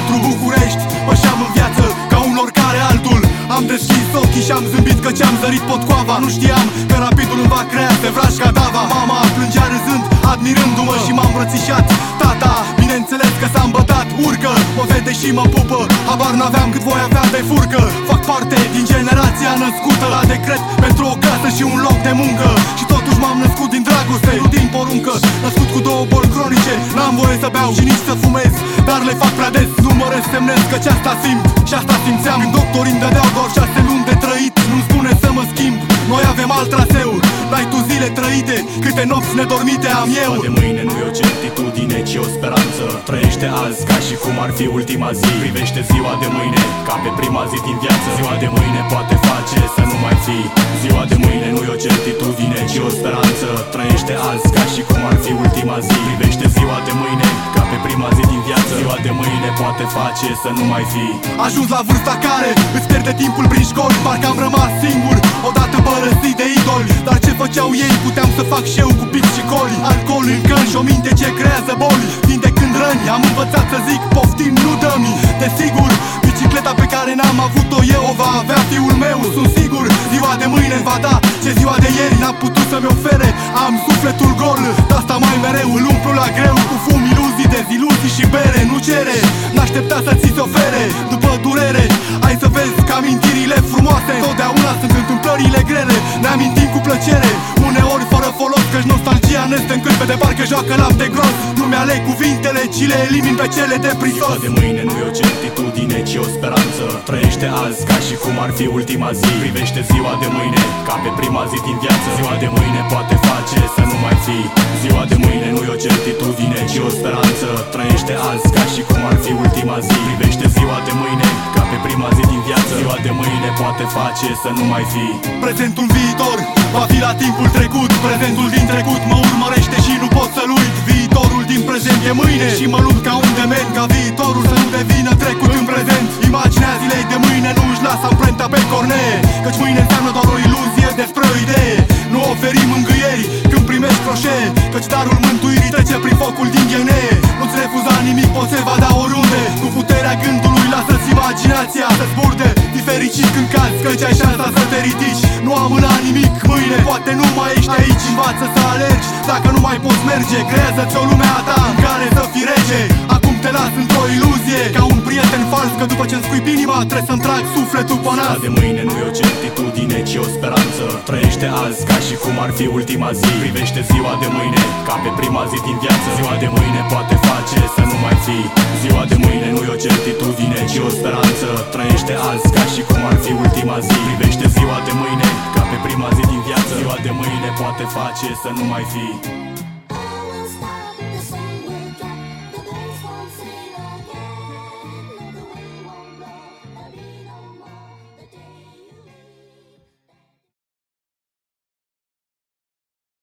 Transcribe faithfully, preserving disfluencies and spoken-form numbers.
pentru București. Pășeam în viață ca un oricare altul. Am deschis ochii și am zâmbit că ce-am zărit potcoava. Nu știam că rapidul îmi va crea se vraș ca dava. Mama plângea râzând, admirându-mă și m-am îmbrățișat. Tata, bineînțeles că s-a îmbătat, urcă, mă vede și mă pupă. Habar n-aveam cât voi avea de furcă. Fac parte din generația născută la decret pentru o casă și un loc de muncă. Și totuși m-am născut din dragoste, nu din poruncă. Născut cu două boli cronice, n-am voie să beau și nici să fumez, dar le fac prea des, nu mă resemnez căci asta simt și asta simțeam. Când doctorii îmi dădeau doar șase luni de trăit, nu-mi spune să mă schimb, noi avem alt traseu. N-ai tu zile trăite, câte nopți nedormite am eu. Ziua de mâine nu e o certitudine, ci o speranță. Trăiește azi ca și cum ar fi ultima zi. Privește ziua de mâine ca pe prima zi din viață. Ziua de mâine poate face să nu mai fi. Ziua de mâine nu e o certitudine, ci o speranță. Trăiește azi ca și cum ar fi ultima zi. Privește ziua de mâine ca pe prima zi din viață. Ziua de mâine poate face să nu mai fi. Ajuns la vârsta care îți pierde timpul prin școli, parcă am rămas singur, odată părăsit de idoli. Dar ce făceau ei puteam să fac și eu cu pic și coli. Alcool în căni și o minte ce creează boli. Vindecând răni, am învățat să zic poftim, nu dă-mi. Desigur, bicicleta pe care n-am avut-o eu o va avea fiul meu, sunt sigur. Ziua de mâine va da ce ziua de ieri n-a putut să-mi ofere. Am sufletul gol, de asta mai mereu îl umplu la greu cu fum, iluzii, deziluzii și bere. Nu cere, n-aștepta să ți se ofere după durere. Hai să vezi că amintirile frumoase totdeauna sunt întâmplările grele. Ne amintim cu plăcere, uneori fără folos, căci nostalgia ne stă încât pe de parcă joacă lapte gros. Nu-mi aleg cuvintele, ci le elimin pe cele de prisos. Ziua de mâine nu e o certitudine, ci o speranță. Trăiește azi ca și cum ar fi ultima zi. Privește ziua de mâine ca pe prima zi din viață. Ziua de mâine poate face să nu mai fi. Ziua de mâine nu e o certitudine, ci o speranță. Trăiește azi ca și cum ar fi ultima zi. Privește ziua de mâine ca pe prima zi din viață. Ziua de mâine poate face să nu mai fi. Prezentul viitor va fi la timpul trecut. Prezentul din trecut mă urmărește și nu pot să-l uit. Viitorul din prezent e mâine și mă lupt ca un dement, ca viitorul să nu devină trecut în prezent. Imaginea zilei de mâine nu își lasă amprenta pe cornee, căci mâine înseamnă doar o iluzie despre o idee. Nu oferi mângâieri când primești croșee, căci darul mântuirii trece prin focul din ghenee. Nu-ți refuza nimic, poți se va da oriunde. Cu puterea gândului lasă-ți imaginația să zburde. Fericit când cazi, căci ai șansa să te ridici. Nu amâna nimic, mâine poate nu mai ești aici. Învață să alergi, dacă nu mai poți merge. Creează-ți o lume a ta în care să fii rege. Acum te las într-o iluzie, ca un prieten fals, că după ce-mi scuip inima trebuie să-mi trag sufletul pe nas. Ziua de mâine nu e o certitudine, ci o speranță. Trăiește azi ca și cum ar fi ultima zi. Privește ziua de mâine ca pe prima zi din viață. Ziua de mâine poate face să nu mai fi. Ziua de mâine nu e o certitudine, ci o speranță. Trăiește azi ca și cum ar fi ultima zi. Privește ziua de mâine ca pe prima zi din viață. Ziua de mâine poate face să nu mai fi.